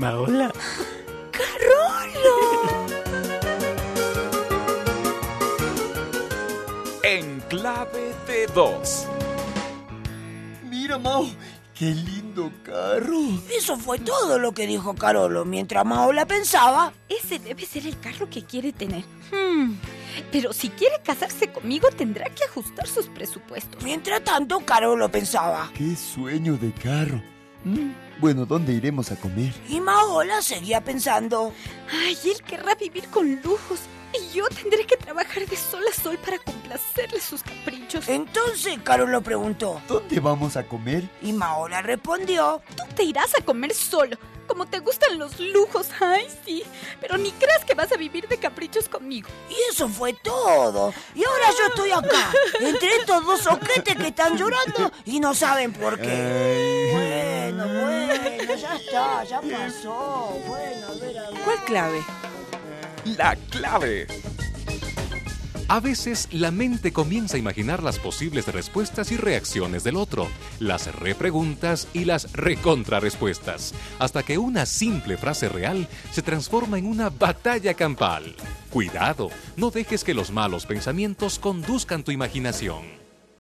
Maola. ¡Carolo! En clave de dos. Mira, Mao, qué lindo carro. Eso fue todo lo que dijo Carolo mientras Maola pensaba. Ese debe ser el carro que quiere tener. Pero si quiere casarse conmigo tendrá que ajustar sus presupuestos. Mientras tanto, Carolo pensaba. Qué sueño de carro. Bueno, ¿dónde iremos a comer? Y Maola seguía pensando. Ay, él querrá vivir con lujos y yo tendré que trabajar de sol a sol para complacerle sus caprichos. Entonces Carolo preguntó. ¿Dónde vamos a comer? Y Maola respondió. Tú te irás a comer solo, como te gustan los lujos. Ay, sí, pero ni creas que vas a vivir de caprichos conmigo. Y eso fue todo. Y ahora yo estoy acá, entre estos dos soquetes que están llorando y no saben por qué. Bueno, ya está, ya pasó. Bueno, a ver. ¿Cuál clave? La clave. A veces la mente comienza a imaginar las posibles respuestas y reacciones del otro, las repreguntas y las recontrarespuestas, hasta que una simple frase real se transforma en una batalla campal. Cuidado, no dejes que los malos pensamientos conduzcan tu imaginación.